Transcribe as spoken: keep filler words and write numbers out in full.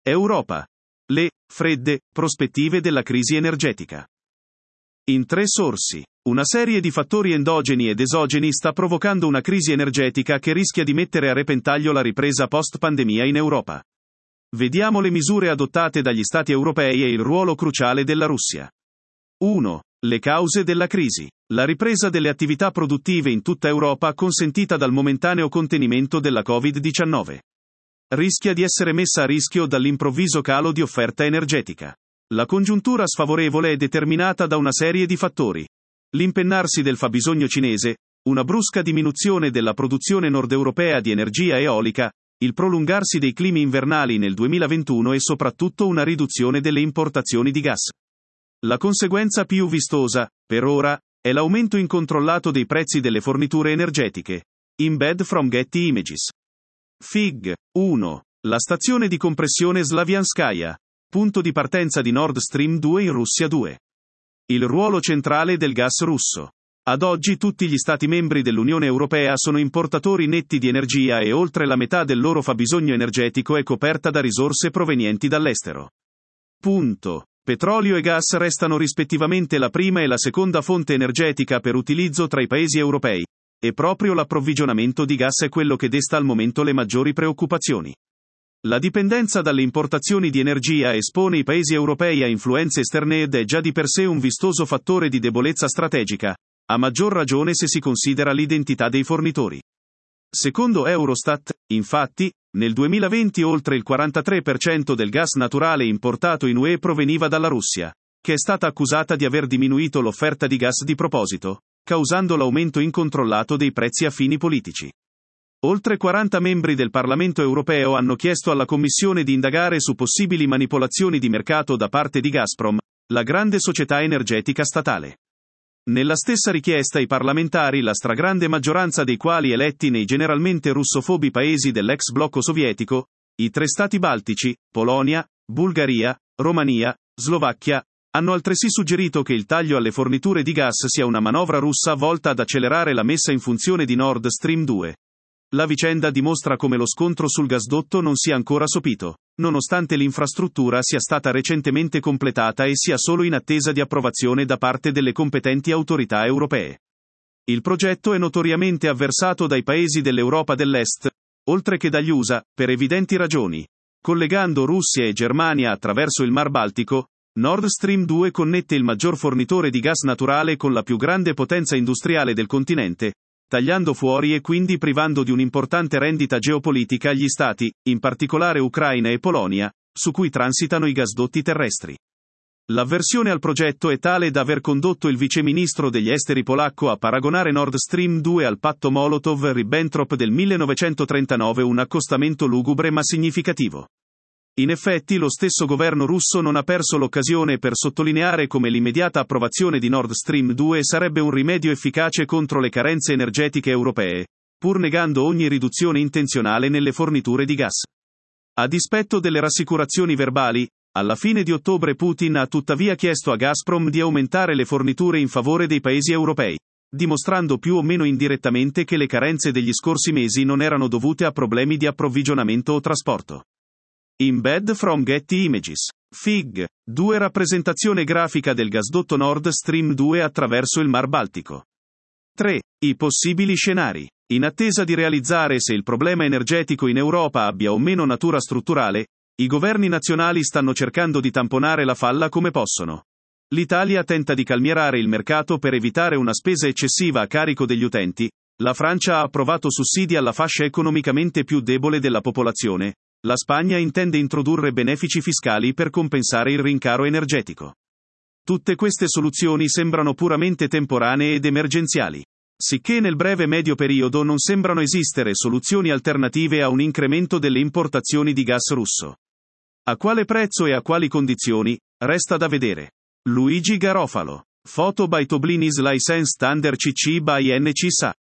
Europa. Le fredde prospettive della crisi energetica. In tre sorsi. Una serie di fattori endogeni ed esogeni sta provocando una crisi energetica che rischia di mettere a repentaglio la ripresa post-pandemia in Europa. Vediamo le misure adottate dagli Stati europei e il ruolo cruciale della Russia. uno. Le cause della crisi. La ripresa delle attività produttive in tutta Europa consentita dal momentaneo contenimento della covid diciannove. Rischia di essere messa a rischio dall'improvviso calo di offerta energetica. La congiuntura sfavorevole è determinata da una serie di fattori. L'impennarsi del fabbisogno cinese, una brusca diminuzione della produzione nord-europea di energia eolica, il prolungarsi dei climi invernali nel duemilaventuno e soprattutto una riduzione delle importazioni di gas. La conseguenza più vistosa, per ora, è l'aumento incontrollato dei prezzi delle forniture energetiche. Embed from Getty Images. Fig. uno. La stazione di compressione Slavianskaya, punto di partenza di Nord Stream due in Russia due. Il ruolo centrale del gas russo. Ad oggi tutti gli Stati membri dell'Unione Europea sono importatori netti di energia e oltre la metà del loro fabbisogno energetico è coperta da risorse provenienti dall'estero. Punto. Petrolio e gas restano rispettivamente la prima e la seconda fonte energetica per utilizzo tra i paesi europei, e proprio l'approvvigionamento di gas è quello che desta al momento le maggiori preoccupazioni. La dipendenza dalle importazioni di energia espone i paesi europei a influenze esterne ed è già di per sé un vistoso fattore di debolezza strategica, a maggior ragione se si considera l'identità dei fornitori. Secondo Eurostat, infatti, nel duemilaventi oltre il quarantatré per cento del gas naturale importato in U E proveniva dalla Russia, che è stata accusata di aver diminuito l'offerta di gas di proposito, causando l'aumento incontrollato dei prezzi a fini politici. Oltre quaranta membri del Parlamento europeo hanno chiesto alla Commissione di indagare su possibili manipolazioni di mercato da parte di Gazprom, la grande società energetica statale. Nella stessa richiesta i parlamentari, la stragrande maggioranza dei quali eletti nei generalmente russofobi paesi dell'ex blocco sovietico, i tre stati baltici, Polonia, Bulgaria, Romania, Slovacchia, hanno altresì suggerito che il taglio alle forniture di gas sia una manovra russa volta ad accelerare la messa in funzione di Nord Stream due. La vicenda dimostra come lo scontro sul gasdotto non sia ancora sopito, nonostante l'infrastruttura sia stata recentemente completata e sia solo in attesa di approvazione da parte delle competenti autorità europee. Il progetto è notoriamente avversato dai paesi dell'Europa dell'Est, oltre che dagli U S A, per evidenti ragioni. Collegando Russia e Germania attraverso il Mar Baltico, Nord Stream due connette il maggior fornitore di gas naturale con la più grande potenza industriale del continente, tagliando fuori e quindi privando di un'importante rendita geopolitica gli stati, in particolare Ucraina e Polonia, su cui transitano i gasdotti terrestri. L'avversione al progetto è tale da aver condotto il viceministro degli esteri polacco a paragonare Nord Stream due al patto Molotov-Ribbentrop del millenovecentotrentanove, un accostamento lugubre ma significativo. In effetti lo stesso governo russo non ha perso l'occasione per sottolineare come l'immediata approvazione di Nord Stream due sarebbe un rimedio efficace contro le carenze energetiche europee, pur negando ogni riduzione intenzionale nelle forniture di gas. A dispetto delle rassicurazioni verbali, alla fine di ottobre Putin ha tuttavia chiesto a Gazprom di aumentare le forniture in favore dei paesi europei, dimostrando più o meno indirettamente che le carenze degli scorsi mesi non erano dovute a problemi di approvvigionamento o trasporto. Embed from Getty Images. Fig. due Rappresentazione grafica del gasdotto Nord Stream due attraverso il Mar Baltico. tre. I possibili scenari. In attesa di realizzare se il problema energetico in Europa abbia o meno natura strutturale, i governi nazionali stanno cercando di tamponare la falla come possono. L'Italia tenta di calmierare il mercato per evitare una spesa eccessiva a carico degli utenti, la Francia ha approvato sussidi alla fascia economicamente più debole della popolazione, la Spagna intende introdurre benefici fiscali per compensare il rincaro energetico. Tutte queste soluzioni sembrano puramente temporanee ed emergenziali, sicché nel breve e medio periodo non sembrano esistere soluzioni alternative a un incremento delle importazioni di gas russo. A quale prezzo e a quali condizioni, resta da vedere. Luigi Garofalo. Photo by Toblinis License Under C C by N C S A.